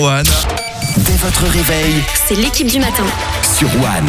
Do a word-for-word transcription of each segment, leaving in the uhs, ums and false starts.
One. Dès votre réveil, C'est l'équipe du matin. sur One.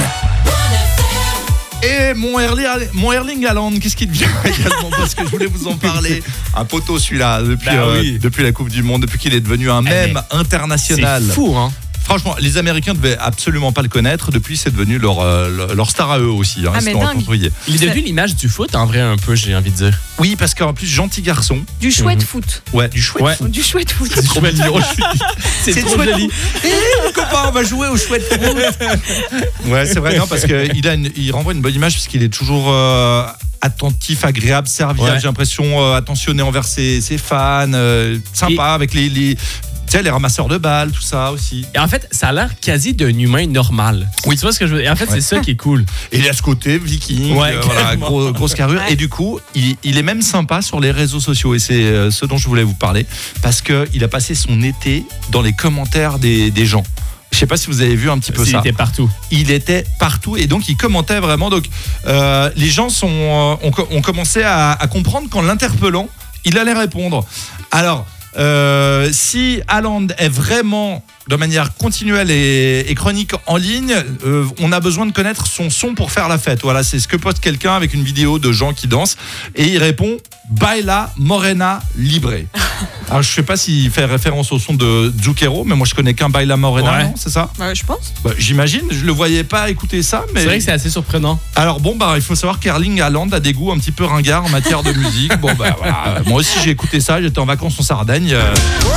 Et mon Erling, mon Erling Haaland, qu'est-ce qu'il devient également? Parce que je voulais vous en parler. Un poteau celui-là, depuis, Bah euh, oui. depuis la Coupe du Monde, depuis qu'il est devenu un Eh mème mais international. C'est fou, hein. Franchement, les Américains ne devaient absolument pas le connaître. Depuis, c'est devenu leur, euh, leur star à eux aussi. Hein, Ah, ils se mais l'ont dingue. approprié. Il est devenu l'image du foot, en vrai, un peu, j'ai envie de dire. Oui, parce qu'en plus, gentil garçon. Du chouette Mhm. foot. Ouais, du chouette. Ouais. foot. Du chouette foot. C'est trop mignon. C'est C'est trop chouette joli. Eh, copain, on va jouer au chouette foot. Ouais, c'est vrai, non, parce qu'il a une, il renvoie une bonne image, parce qu'il est toujours euh, attentif, agréable, serviable. Ouais. J'ai l'impression euh, attentionné envers ses, ses fans, euh, sympa Et- avec les, les, tu sais, les ramasseurs de balles, tout ça aussi. Et en fait, ça a l'air quasi d'un humain normal. Oui. Tu vois ce que je veux dire? Et en fait, Ouais. c'est ça qui est cool. Et il a ce côté viking, Ouais, euh, voilà, carrément. gros- grosse carrure. Ouais. Et du coup, il, il est même sympa sur les réseaux sociaux. Et c'est euh, ce dont je voulais vous parler. Parce qu'il a passé son été dans les commentaires des, des gens. Je sais pas si vous avez vu un petit peu Il ça. était partout. Il était partout et donc il commentait vraiment. Donc euh, les gens sont, euh, ont, co- ont commencé à, à comprendre qu'en l'interpellant, il allait répondre. Alors, euh, si Haaland est vraiment de manière continuelle et, et chronique en ligne, euh, on a besoin de connaître son son pour faire la fête. Voilà, c'est ce que poste quelqu'un avec une vidéo de gens qui dansent et il répond Baila Morena Libre. Alors je sais pas s'il fait référence au son de Zucchero, mais moi je connais qu'un Baila Morena, Ouais. non, c'est ça? Bah, je pense. Bah, j'imagine, je le voyais pas écouter ça, mais C'est vrai que c'est assez surprenant. alors bon bah il faut savoir qu'Erling Haaland a des goûts un petit peu ringards en matière de musique. Bon bah voilà, moi aussi j'ai écouté ça, j'étais en vacances en Sardaigne. euh,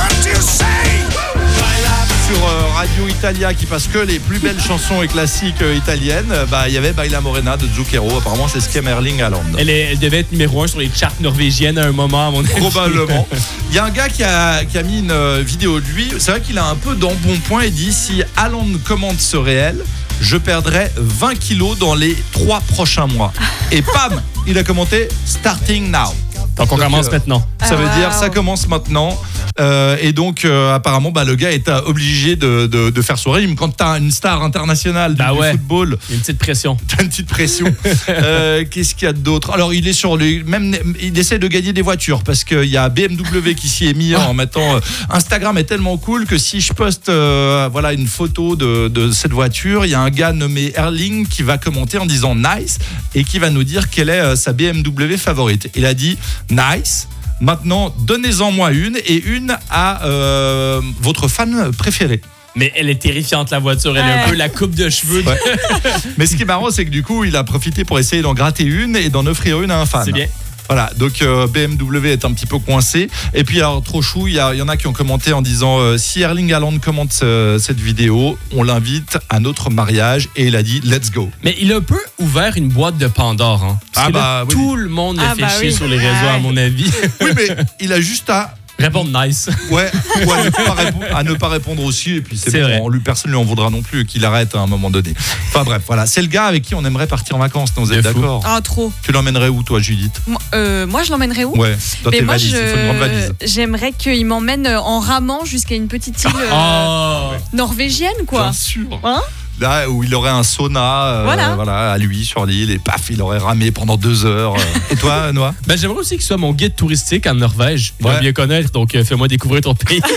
Sur euh, Radio Italia qui passe que les plus belles chansons et classiques euh, italiennes, euh, bah il y avait Baila Morena de Zucchero. Apparemment c'est ce qu'aime Erling Haaland. Elle, est- elle devait être numéro un sur les charts norvégiennes à un moment, à mon avis. Probablement. Il y a un gars qui a, qui a mis une euh, vidéo de lui. C'est vrai qu'il a un peu d'embonpoint et dit si Haaland commente ce réel, je perdrai vingt kilos dans les trois prochains mois. Et pam, il a commenté starting now. Donc on Donc, commence euh, maintenant. Ça Ah, veut dire wow. ça commence maintenant. Euh, et donc euh, apparemment bah, le gars est euh, obligé de, de, de faire son régime. Quand t'as une star internationale du, Bah du ouais. football, Il y a une petite pression. t'as une petite pression. Euh, Qu'est-ce qu'il y a d'autre? Alors il est sur les même il essaie de gagner des voitures parce qu'il y a B M W qui s'y est mis en mettant euh, Instagram est tellement cool que si je poste euh, voilà une photo de, de cette voiture, il y a un gars nommé Erling qui va commenter en disant nice et qui va nous dire quelle est euh, sa B M W favorite. Il a dit nice. Maintenant, donnez-en moi une et une à euh, votre fan préféré. Mais elle est terrifiante, la voiture. Elle a un Ouais. peu la coupe de cheveux. Ouais. Mais ce qui est marrant, c'est que du coup, il a profité pour essayer d'en gratter une et d'en offrir une à un fan. C'est bien. Voilà, donc euh, B M W est un petit peu coincé. Et puis alors trop chou, il y, a- il y en a qui ont commenté en disant euh, si Erling Haaland commente euh, cette vidéo, on l'invite à notre mariage. Et il a dit let's go. Mais il a un peu ouvert une boîte de Pandore. Hein. Parce Ah que là, bah oui. tout le monde le Ah fait bah chier oui. sur les réseaux, à Ouais. mon avis. Oui, mais il a juste à Répondre nice. ouais, ou à, ne pas répondre, à ne pas répondre aussi. Et puis c'est C'est bon, vrai. on lui, personne ne lui en voudra non plus qu'il arrête à un moment donné. Enfin bref, voilà, c'est le gars avec qui on aimerait partir en vacances. Vous êtes De fou. d'accord? Ah, trop. Tu l'emmènerais où toi, Judith? Moi, euh, moi, je l'emmènerais où? Ouais, dans Mais tes moi, valises. Il faut une grande valise. je... j'aimerais qu'il m'emmène en ramant jusqu'à une petite île euh, Oh. norvégienne, quoi. Bien sûr. Hein? Là où il aurait un sauna euh, Voilà. voilà, à lui sur l'île et paf, il aurait ramé pendant deux heures. euh. Et toi, Noah? Ben, j'aimerais aussi qu'il soit mon guide touristique en Norvège. Il Ouais. va bien connaître, donc euh, fais-moi découvrir ton pays.